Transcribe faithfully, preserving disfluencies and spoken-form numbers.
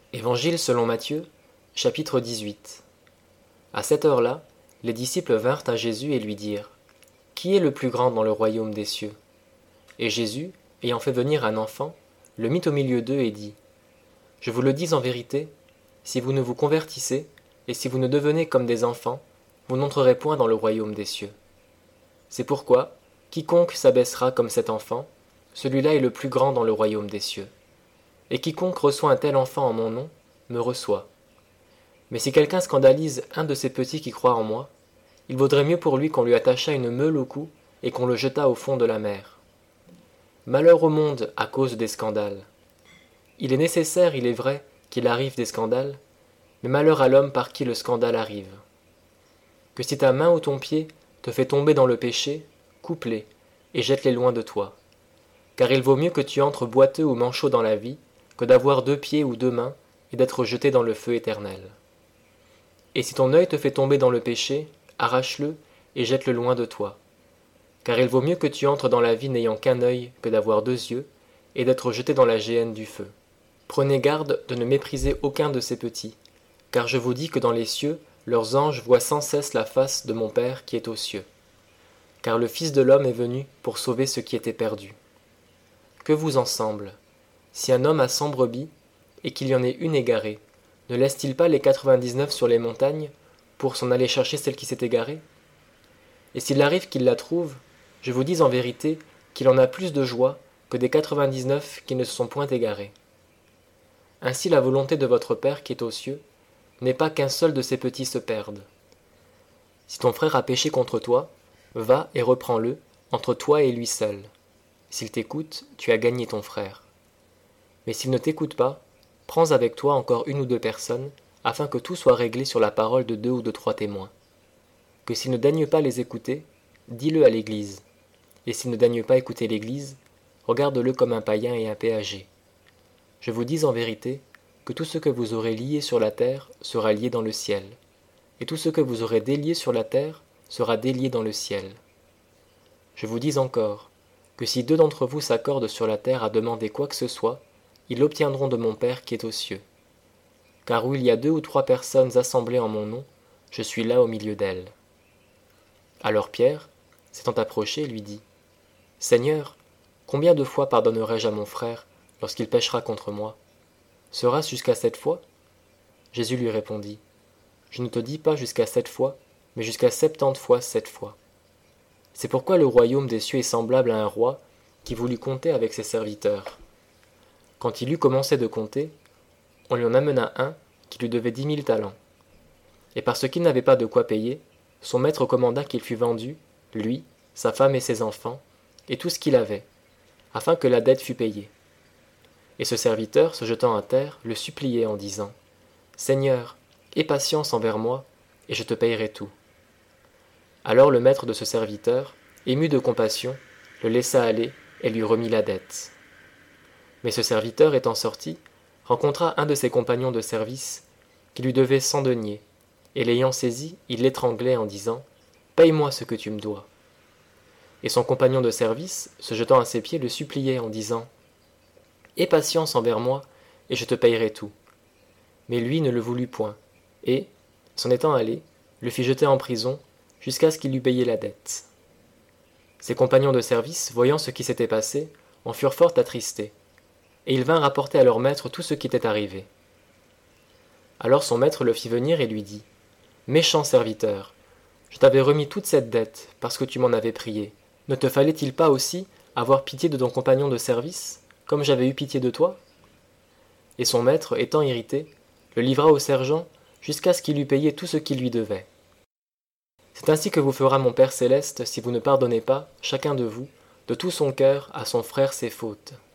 Évangile selon Matthieu, chapitre dix-huit. À cette heure-là, les disciples vinrent à Jésus et lui dirent : « Qui est le plus grand dans le royaume des cieux ?» Et Jésus, ayant fait venir un enfant, le mit au milieu d'eux et dit : « Je vous le dis en vérité, si vous ne vous convertissez, et si vous ne devenez comme des enfants, vous n'entrerez point dans le royaume des cieux. C'est pourquoi, quiconque s'abaissera comme cet enfant, celui-là est le plus grand dans le royaume des cieux. Et quiconque reçoit un tel enfant en mon nom, me reçoit. Mais si quelqu'un scandalise un de ces petits qui croient en moi, il vaudrait mieux pour lui qu'on lui attachât une meule au cou et qu'on le jetât au fond de la mer. Malheur au monde à cause des scandales. Il est nécessaire, il est vrai, qu'il arrive des scandales, mais malheur à l'homme par qui le scandale arrive. Que si ta main ou ton pied te fait tomber dans le péché, coupe-les et jette-les loin de toi. Car il vaut mieux que tu entres boiteux ou manchot dans la vie, que d'avoir deux pieds ou deux mains et d'être jeté dans le feu éternel. Et si ton œil te fait tomber dans le péché, arrache-le et jette-le loin de toi. Car il vaut mieux que tu entres dans la vie n'ayant qu'un œil que d'avoir deux yeux et d'être jeté dans la géhenne du feu. Prenez garde de ne mépriser aucun de ces petits, car je vous dis que dans les cieux, leurs anges voient sans cesse la face de mon Père qui est aux cieux. Car le Fils de l'homme est venu pour sauver ceux qui étaient perdus. Que vous en semble ? Si un homme a cent brebis, et qu'il y en ait une égarée, ne laisse-t-il pas les quatre-vingt-dix-neuf sur les montagnes, pour s'en aller chercher celle qui s'est égarée ? Et s'il arrive qu'il la trouve, je vous dis en vérité qu'il en a plus de joie que des quatre-vingt-dix-neuf qui ne se sont point égarés. Ainsi la volonté de votre Père qui est aux cieux n'est pas qu'un seul de ces petits se perde. Si ton frère a péché contre toi, va et reprends-le entre toi et lui seul. S'il t'écoute, tu as gagné ton frère. Mais s'il ne t'écoute pas, prends avec toi encore une ou deux personnes, afin que tout soit réglé sur la parole de deux ou de trois témoins. Que s'il ne daigne pas les écouter, dis-le à l'Église. Et s'il ne daigne pas écouter l'Église, regarde-le comme un païen et un péager. Je vous dis en vérité que tout ce que vous aurez lié sur la terre sera lié dans le ciel, et tout ce que vous aurez délié sur la terre sera délié dans le ciel. Je vous dis encore que si deux d'entre vous s'accordent sur la terre à demander quoi que ce soit, ils l'obtiendront de mon Père qui est aux cieux. Car où il y a deux ou trois personnes assemblées en mon nom, je suis là au milieu d'elles. Alors Pierre, s'étant approché, lui dit : « Seigneur, combien de fois pardonnerai-je à mon frère lorsqu'il péchera contre moi ? Sera-ce jusqu'à sept fois ? » Jésus lui répondit : « Je ne te dis pas jusqu'à sept fois, mais jusqu'à septante fois sept fois. C'est pourquoi le royaume des cieux est semblable à un roi qui voulut compter avec ses serviteurs. Quand il eut commencé de compter, on lui en amena un qui lui devait dix mille talents. Et parce qu'il n'avait pas de quoi payer, son maître commanda qu'il fût vendu, lui, sa femme et ses enfants, et tout ce qu'il avait, afin que la dette fût payée. Et ce serviteur, se jetant à terre, le suppliait en disant : « Seigneur, aie patience envers moi, et je te payerai tout. » Alors le maître de ce serviteur, ému de compassion, le laissa aller et lui remit la dette. Mais ce serviteur, étant sorti, rencontra un de ses compagnons de service, qui lui devait cent deniers, et l'ayant saisi, il l'étranglait en disant : « Paye-moi ce que tu me dois. » Et son compagnon de service, se jetant à ses pieds, le suppliait en disant : « Aie patience envers moi, et je te payerai tout. » Mais lui ne le voulut point, et, s'en étant allé, le fit jeter en prison, jusqu'à ce qu'il eût payé la dette. Ses compagnons de service, voyant ce qui s'était passé, en furent fort attristés, et ils vinrent rapporter à leur maître tout ce qui était arrivé. Alors son maître le fit venir et lui dit : « Méchant serviteur, je t'avais remis toute cette dette, parce que tu m'en avais prié. Ne te fallait-il pas aussi avoir pitié de ton compagnon de service, comme j'avais eu pitié de toi ?» Et son maître, étant irrité, le livra au sergent, jusqu'à ce qu'il eût payé tout ce qu'il lui devait. C'est ainsi que vous fera mon Père céleste si vous ne pardonnez pas, chacun de vous, de tout son cœur à son frère ses fautes.